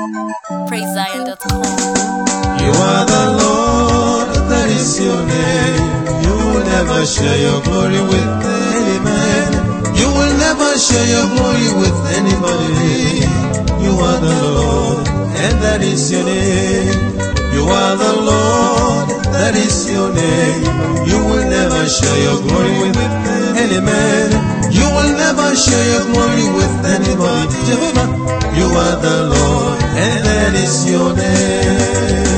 PraiseZion.com. You are the Lord, that is your name. You will never share your glory with any man. You will never share your glory with anybody. You are the Lord, and that is your name. You are the Lord, that is your name. You will never share your glory with any man. You will never share your glory with anybody. Jehovah, you are the Lord, and that is your name.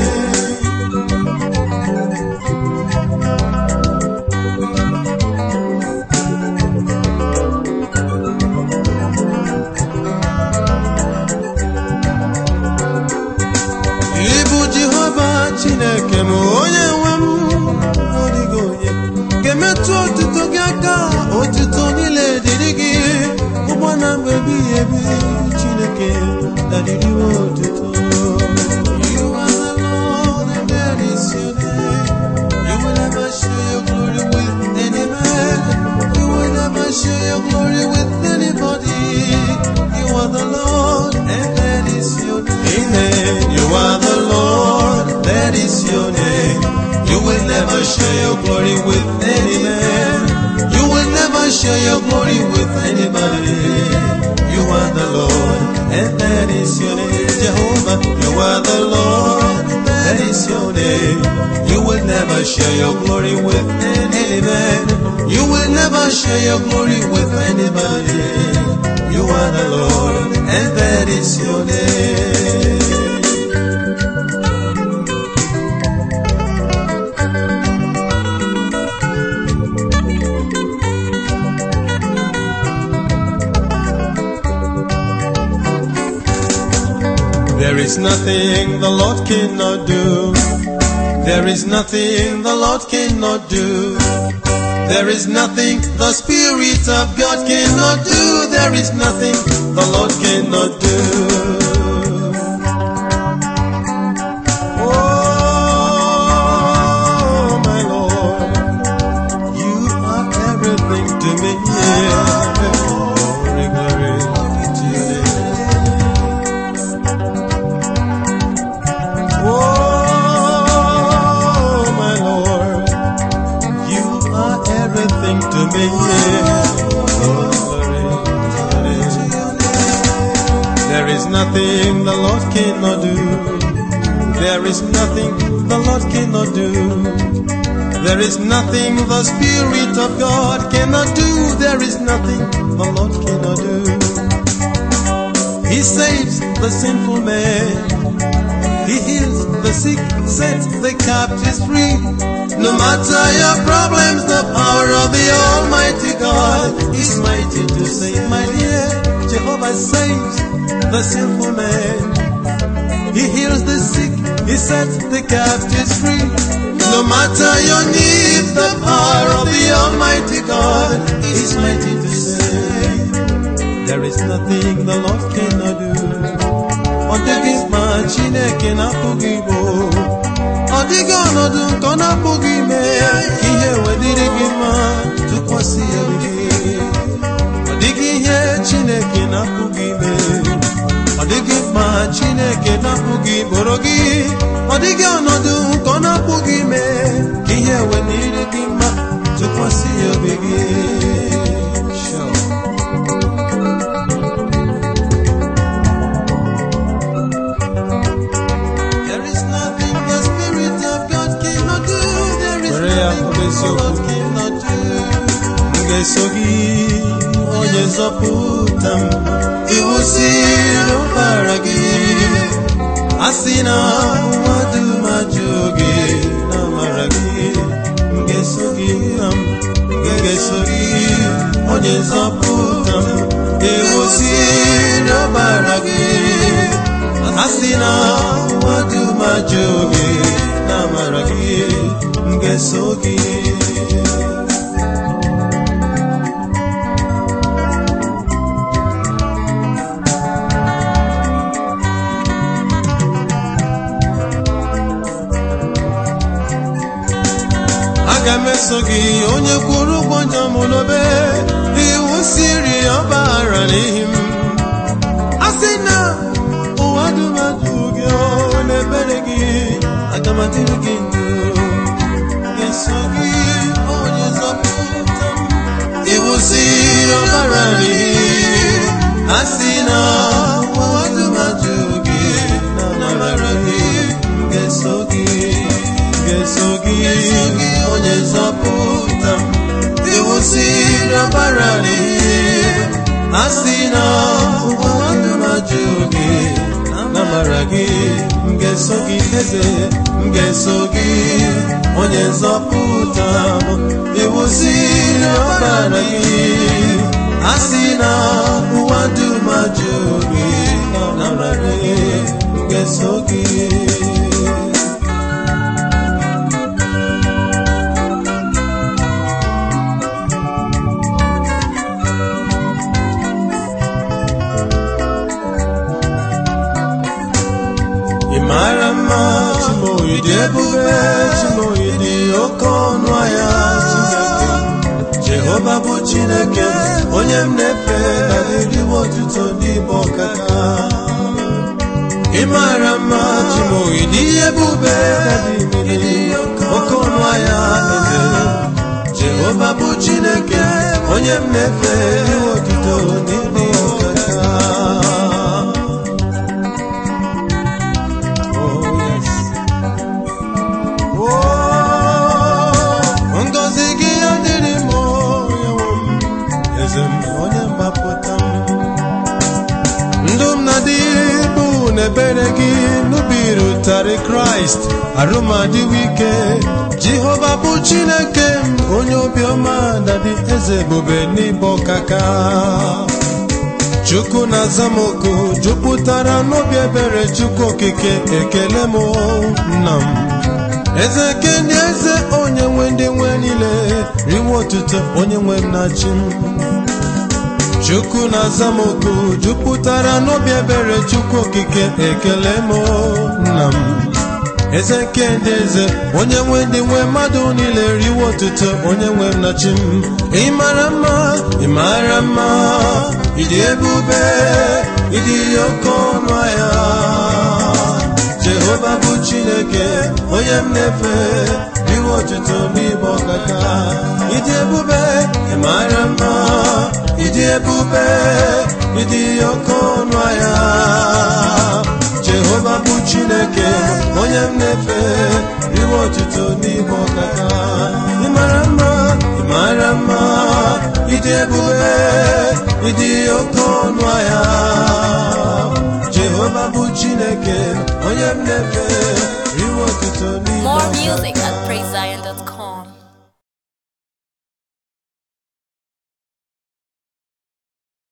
Chineke m onye nwe m odigo onye ga-emetụ otuto gị aka otuto niile dịrị gị ụgbọ na mgbe ebighị ebi Chineke dadịrịwe otuto. You are the Lord and that is your name. You will never share your glory with any man. You will never share your glory with anybody. You are the Lord and that is your name. You are the Lord, that is your name. You will never share your glory with any man. You will never share your glory with anybody. You are the Lord, and that is your name. Jehovah, you are the Lord, that is your name. You will never share your glory with any man. You will never share your glory with anybody. You are the Lord, and that is your name. There is nothing the Lord cannot do. There is nothing the Lord cannot do. There is nothing the Spirit of God cannot do. There is nothing the Lord cannot do. Oh, my Lord, you are everything to me. Glory, glory to your name. To me, there is nothing the Lord cannot do. There is nothing the Lord cannot do. There is nothing the Spirit of God cannot do. There is nothing the Lord cannot do. He saves the sinful man. He heals the sick, sets the captives free. No matter your problems, the power of the Almighty God is mighty to save, my dear. Jehovah saves the sinful man. He heals the sick, He sets the captives free. No matter your need, the power of the Almighty God is mighty to save. There is nothing the Lord cannot do. Odigi ma Chineke na-apụghị igbo. Odigi ọnọdụ nke ọ na-apụghị ime ihe wedịrị gị mma tụkwasị ya obi. Odigi ihe Chineke na-apụghị ime. Odigi ma Chineke na-apụghị bụrụ gị. Odigi ọnọdụ nke ọ na-apụghị ime ihe wedịrị gị mma tụkwasị ya obi gị. Ngesogi onye nzọpụta m iwusi n'ọbara gị asị na mmadụ majụ gị n'amara gị ngesogi onye nzọpụta m iwusi n'ọbara gị asị na mmadụ majụ gị n'amara gị ngesogi. Aga m eso gị onye kwụrụ ụgwọ njọ m n'obe iwu siri ọbara n'ihi m asị na ụwa dum ga-eso gị eze, m ga-eso gị onye nzọpụta m, ịwụsiri ọbara gị, a sị na ụwa dum ajụ gị n'ọbara gị, m ga-eso gị. Ịmara mma Chimoyi dị ebube, Chimoyi dị oke ọnụ ahịa, Chineke Jehova bụ Chineke onye m na-efe, na-eriwe otuto n'ịbụ ọkaka. Ịmara mma Chimoyi dị ebube, dị oke ọnụ ahịa, eze Jehova bụ Chineke onye m na-efe, eriwe otuto n'ịbụ ọkaka. Ebere gị n'ubirutari Kraịst arụmadịwo ike. Jehova bụ Chineke m onye obiọma, dadi eze ebube n'ịbụ ọkaka. Chukwu na-aza m oku jupụtara n'obi ebere, Chukwu okike ekele m nna m. Eze kendi eze onye nwe ndị nwe niile, riwe otuto onye nwe m na chi m. Chukwu na-aza m oku jupụtara n'obi ebere, Chukwu okike ekele m nna m. Eze kendi eze onye nwe ndị nwe mmadụ niile, riwe otuto onye nwe m na chi m. Ịmara mma, ịmara mma, ịdị ebube, ịdị oke ọnụ ahịa. Jehova bụ Chineke onye m na-efe, riwe otuto n'ịbụ ọkaka. Ịdị ebube, ịmara mma, ịdị ebube, ịdị oke ọnụ ahịa. Jehova bụ Chineke onye m na-efe, riwe otuto n'ịbụ ọkaka. Ịmara mma, ịmara mma, ịdị ebube, ịdị oke ọnụ ahịa. Jehova bụ Chineke onye m na-efe, riwe otuto n'ịbụ ọkaka. More music at PraiseZion.com.